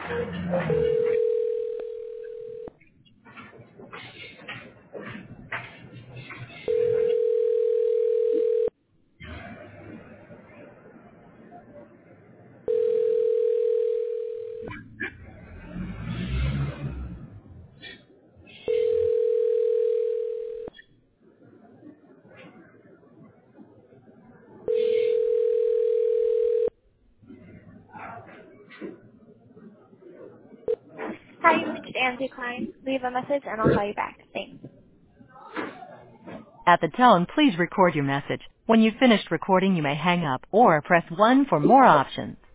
Hi, you reached Angie Klein. Leave a message and I'll call you back. Thanks. At the tone, please record your message. When you've finished recording, you may hang up or press 1 for more options.